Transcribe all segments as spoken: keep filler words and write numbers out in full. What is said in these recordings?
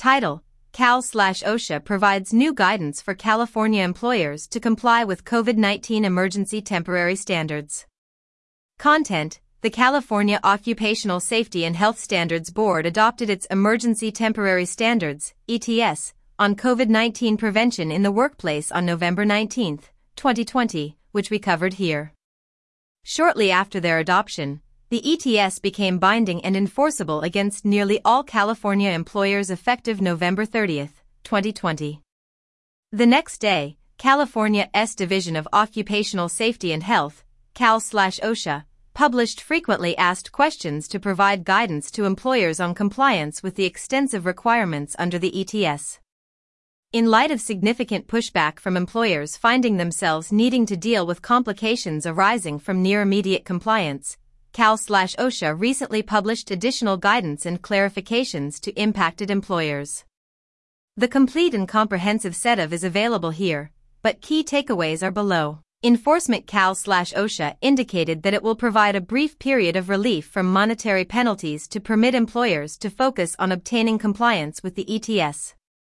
Title: Cal slash OSHA provides new guidance for California employers to comply with COVID nineteen emergency temporary standards. Content: The California Occupational Safety and Health Standards Board adopted its Emergency Temporary Standards, E T S, on COVID nineteen prevention in the workplace on November nineteenth, twenty twenty, which we covered here. Shortly after their adoption, the E T S became binding and enforceable against nearly all California employers effective November thirtieth, twenty twenty. The next day, California's Division of Occupational Safety and Health, Cal slash OSHA, published frequently asked questions to provide guidance to employers on compliance with the extensive requirements under the E T S. In light of significant pushback from employers finding themselves needing to deal with complications arising from near-immediate compliance, Cal slash OSHA recently published additional guidance and clarifications to impacted employers. The complete and comprehensive setup is available here, but key takeaways are below. Enforcement: Cal slash OSHA indicated that it will provide a brief period of relief from monetary penalties to permit employers to focus on obtaining compliance with the E T S.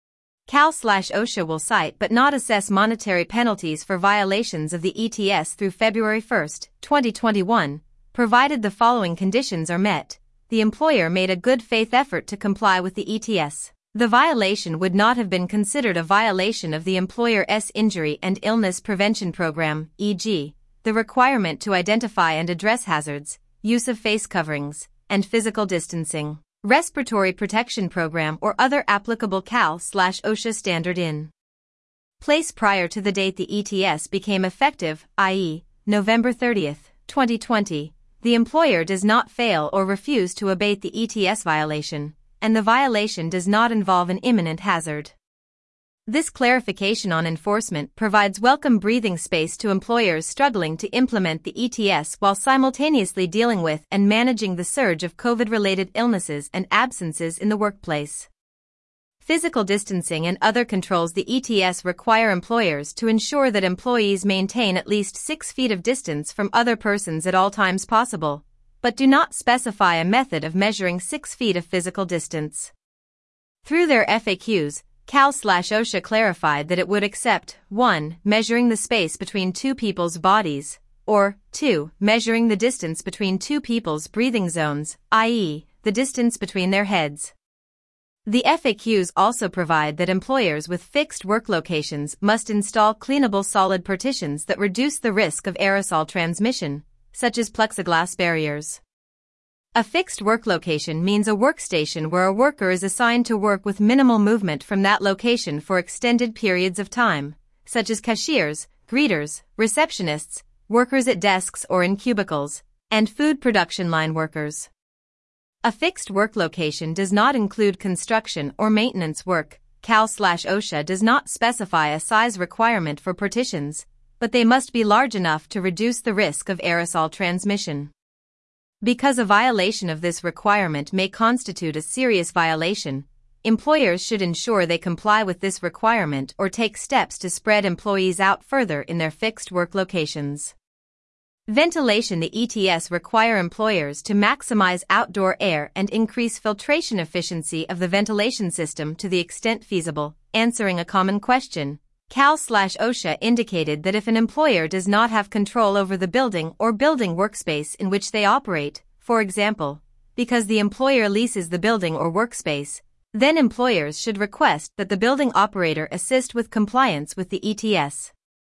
Cal slash OSHA will cite but not assess monetary penalties for violations of the E T S through February first, twenty twenty-one, provided the following conditions are met: the employer made a good faith effort to comply with the E T S. The violation would not have been considered a violation of the employer's injury and illness prevention program, for example, the requirement to identify and address hazards, use of face coverings, and physical distancing, respiratory protection program or other applicable Cal slash OSHA standard in place prior to the date the E T S became effective, that is, November thirtieth, twenty twenty, the employer does not fail or refuse to abate the E T S violation, and the violation does not involve an imminent hazard. This clarification on enforcement provides welcome breathing space to employers struggling to implement the E T S while simultaneously dealing with and managing the surge of COVID-related illnesses and absences in the workplace. Physical distancing and other controls: the E T S require employers to ensure that employees maintain at least six feet of distance from other persons at all times possible, but do not specify a method of measuring six feet of physical distance. Through their F A Qs, Cal slash OSHA clarified that it would accept one measuring the space between two people's bodies, or two measuring the distance between two people's breathing zones, that is, the distance between their heads. The F A Qs also provide that employers with fixed work locations must install cleanable solid partitions that reduce the risk of aerosol transmission, such as plexiglass barriers. A fixed work location means a workstation where a worker is assigned to work with minimal movement from that location for extended periods of time, such as cashiers, greeters, receptionists, workers at desks or in cubicles, and food production line workers. A fixed work location does not include construction or maintenance work. Cal slash OSHA does not specify a size requirement for partitions, but they must be large enough to reduce the risk of aerosol transmission. Because a violation of this requirement may constitute a serious violation, employers should ensure they comply with this requirement or take steps to spread employees out further in their fixed work locations. Ventilation: the E T S require employers to maximize outdoor air and increase filtration efficiency of the ventilation system to the extent feasible. Answering a common question, Cal slash OSHA indicated that if an employer does not have control over the building or building workspace in which they operate, for example, because the employer leases the building or workspace, then employers should request that the building operator assist with compliance with the E T S.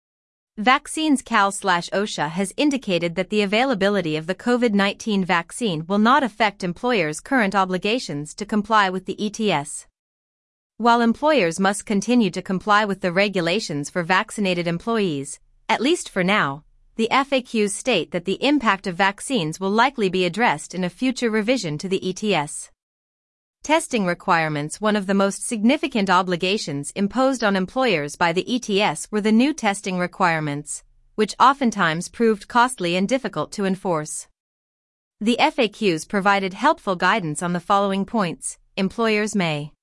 Vaccines: Cal slash OSHA has indicated that the availability of the COVID nineteen vaccine will not affect employers' current obligations to comply with the E T S. While employers must continue to comply with the regulations for vaccinated employees, at least for now, the F A Qs state that the impact of vaccines will likely be addressed in a future revision to the E T S. Testing requirements: one of the most significant obligations imposed on employers by the E T S were the new testing requirements, which oftentimes proved costly and difficult to enforce. The F A Qs provided helpful guidance on the following points. Employers may